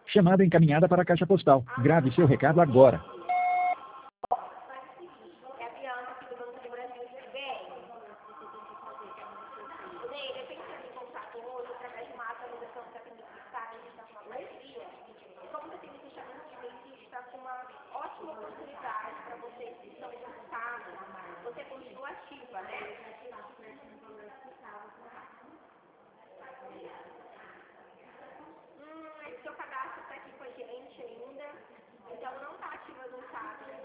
Chamada encaminhada para a caixa postal. Grave seu recado agora. É a Bianca aqui do Banco do Brasil. Bem, Ney, eu pensei em contato hoje através de uma atualização que está tendo que estar, a gente está com uma parceria. Como você tem me deixado no e-mail, a gente está com uma ótima oportunidade para vocês que estão interessados. Você continua ativa, né? Seu cadastro está aqui com a gente ainda, então não está ativo no site.